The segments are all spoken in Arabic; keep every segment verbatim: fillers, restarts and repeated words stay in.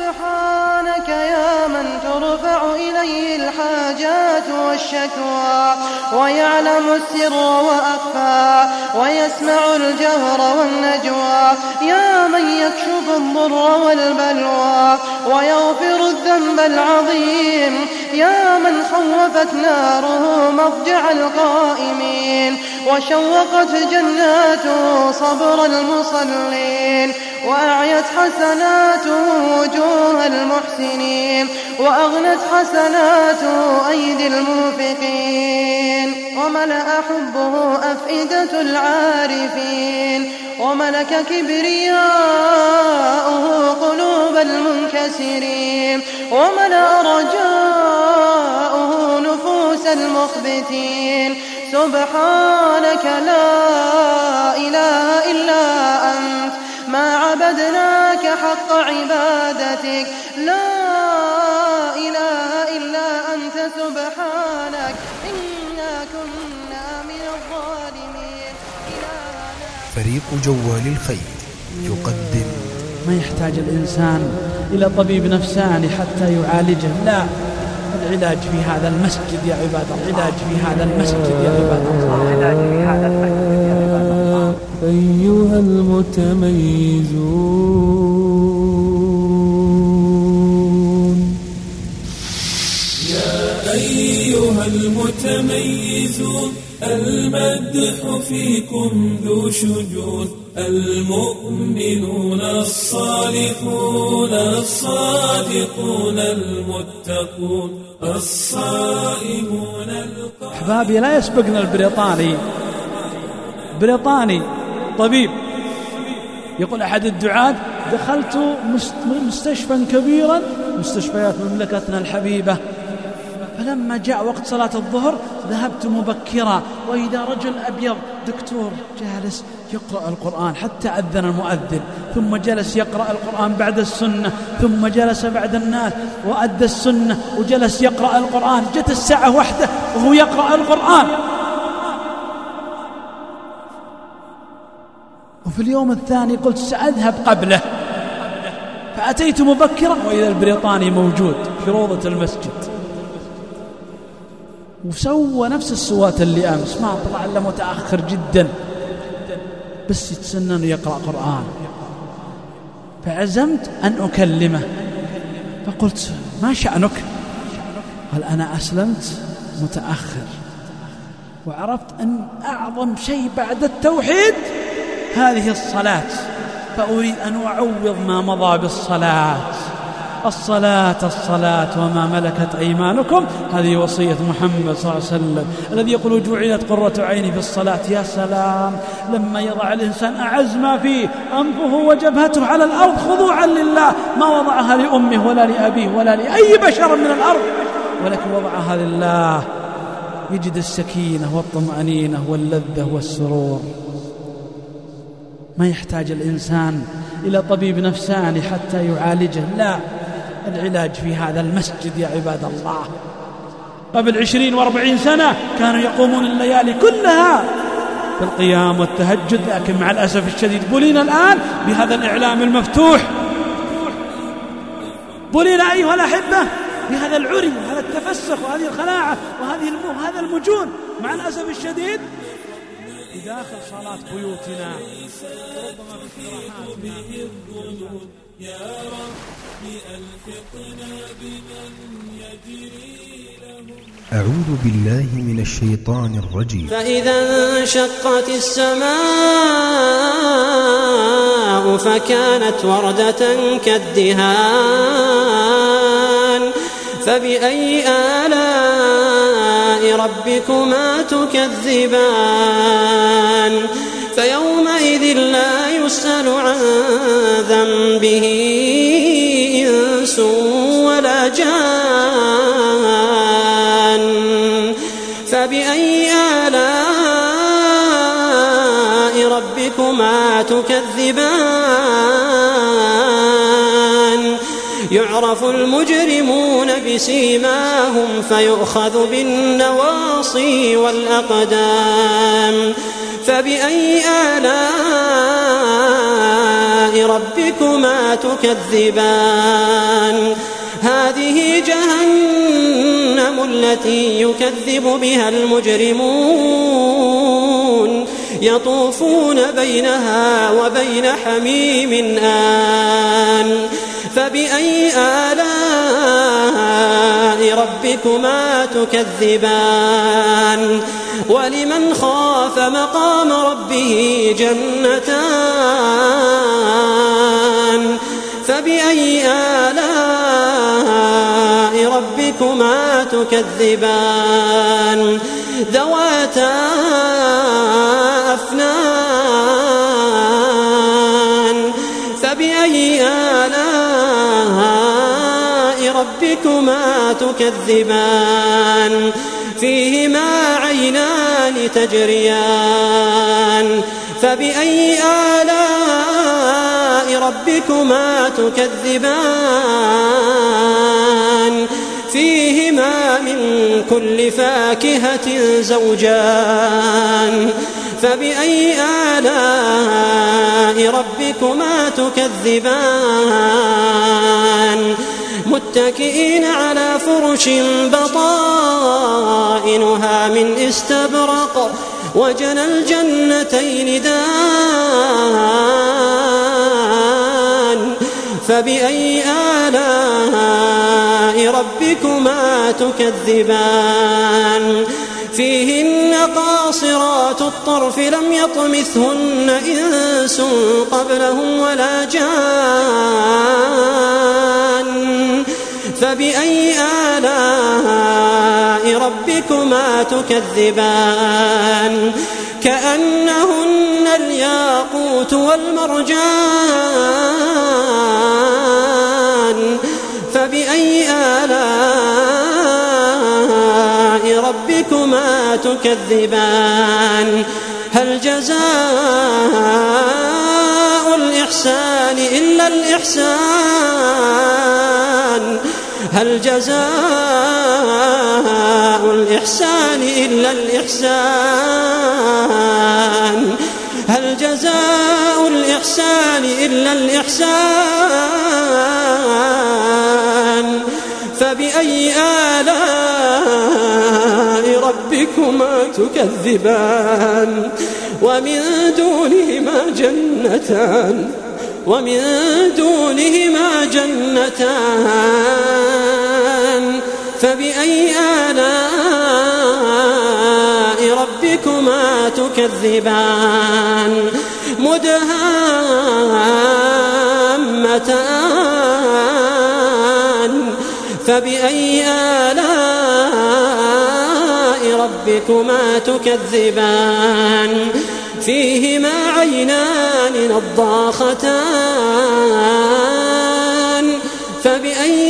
سبحانك يا من ترفع إليه الحاجات والشكوى ويعلم السر وأخفى ويسمع الجهر والنجوى، يا من يكشف الضر والبلوى ويغفر الذنب العظيم، يا من خوفت ناره مضجع القائمين وشوقت جناته صبر المصلين وأعيت حسناته وجوه المحسنين وأغنت حسناته أيدي المنفقين وملأ حبه أفئدة العارفين وملك كبرياؤه قلوب المنكسرين وملأ رجاؤه نفوس المخبتين. سبحانك لا إله إلا أنت ما عبدناك حق عبادتك، لا إله إلا أنت سبحانك إنا كنا من الظالمين. فريق جوال الخير يقدم. ما يحتاج الإنسان إلى طبيب نفساني حتى يعالجه، لا، العلاج في هذا المسجد يا عباد الله، العلاج في هذا المسجد يا عباد الله، العلاج في هذا المسجد يا عباد الله. أيها المتميزون يا أيها المتميزون المدح فيكم ذو شجون، المؤمنون الصالحون الصادقون المتقون الصائمون القائمون. أحبابي، لا يسبقنا البريطاني. بريطاني طبيب يقول أحد الدعاة: دخلت مستشفى كبيرا مستشفيات مملكتنا الحبيبة، فلما جاء وقت صلاة الظهر ذهبت مبكرا وإذا رجل أبيض دكتور جالس يقرأ القرآن حتى أذن المؤذن، ثم جلس يقرأ القرآن بعد السنة، ثم جلس بعد الناس وأدى السنة وجلس يقرأ القرآن. جت الساعة واحدة وهو يقرأ القرآن. وفي اليوم الثاني قلت سأذهب قبله، فأتيت مبكرا وإذا البريطاني موجود في روضة المسجد، وسوى نفس السوات اللي أمس، ما طلع إلا متأخر جدا، بس يتسنن يقرأ قرآن. فعزمت أن أكلمه، فقلت: ما شأنك؟ قال: أنا أسلمت متأخر وعرفت أن أعظم شيء بعد التوحيد هذه الصلاة، فأريد أن أعوض ما مضى بالصلاة. الصلاة الصلاة وما ملكت أيمانكم، هذه وصية محمد صلى الله عليه وسلم الذي يقول: جعلت قرة عيني في الصلاة. يا سلام لما يضع الإنسان أعز ما فيه أنفه وجبهته على الأرض خضوعا لله، ما وضعها لأمه ولا لأبيه ولا لأي بشر من الأرض، ولكن وضعها لله، يجد السكينة والطمأنينة واللذة والسرور. ما يحتاج الإنسان إلى طبيب نفساني حتى يعالجه، لا، العلاج في هذا المسجد يا عباد الله. قبل عشرين واربعين سنة كانوا يقومون الليالي كلها بالقيام والتهجد، لكن مع الأسف الشديد بلينا الآن بهذا الإعلام المفتوح، بلينا أيها الأحبة بهذا العري وهذا التفسخ وهذه الخلاعة وهذه وهذا المجون. مع الأسف الشديد في داخل صلاة بيوتنا ربما في استراحاتنا. يا رب ألحقنا بمن يجري لهم. أعوذ بالله من الشيطان الرجيم. فإذا انشقت السماء فكانت وردة كالدهان، فبأي آلاء ربكما تكذبان، فيومئذ لا يسأل عن ذنبه إنس ولا جان، فبأي آلاء ربكما تكذبان. يعرف المجرمون بسيماهم فيؤخذ بالنواصي والأقدام، فبأي آلاء ربكما تكذبان هذه جهنم التي يكذب بها المجرمون يطوفون بينها وبين حميم آن فبأي آلاء ربكما تكذبان ولمن خاف مقام ربه جنتان فبأي آلاء ربكما تكذبان ذواتا أفنان فبأي آلاء ربكما تكذبان فيهما عينان تجريان فبأي آلاء ربكما تكذبان فيهما من كل فاكهة زوجان فبأي آلاء ربكما تكذبان متكئين على فرش بطائنها من استبرق وجنى الجنتين دان فبأي آلاء ربكما تكذبان فيهن قاصرات الطرف لم يطمثهن إنس قبلهم ولا جان فبأي آلاء ربكما تكذبان كأنهن الياقوت والمرجان فبأي آلاء ربكما تكذبان هل جزاء الإحسان إلا الإحسان هل جزاء الإحسان إلا الإحسان هل جزاء الإحسان إلا الإحسان فبأي آلاء ربكما تكذبان ومن دونهما جنتان ومن دونهما جنتان فبأي آلاء ربكما تكذبان مدهامتان فبأي آلاء ربكما تكذبان فيهما عينان نضاختان فبأي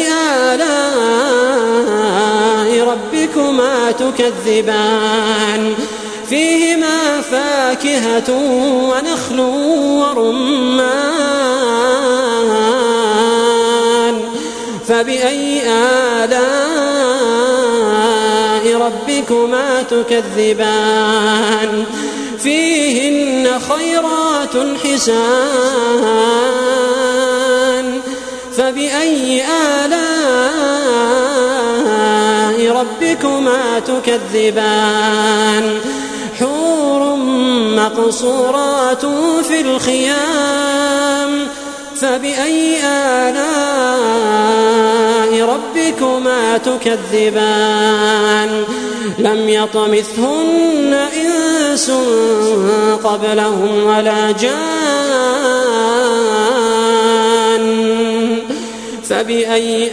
آلاء ربكما تكذبان فيهما فاكهة ونخل ورمان فبأي آلاء ربكما تكذبان فيهن خيرات حسان فبأي آلاء ربكما تكذبان حور مقصورات في الخيام فبأي آلاء ربكما تكذبان لم يطمثهن إنس قبلهم ولا جان فبأي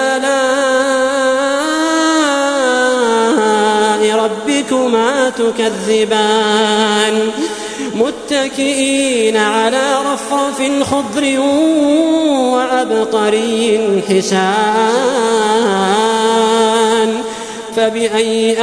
آلاء ربكما تكذبان متكئين على رفرف خضر وعبقري حسان فبأي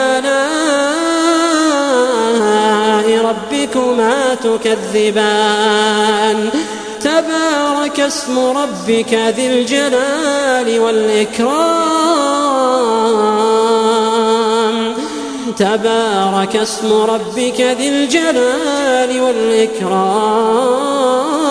آلاء ربكما تكذبان تبارك اسم ربك ذي الجلال والإكرام تبارك اسم ربك ذي الجلال والإكرام.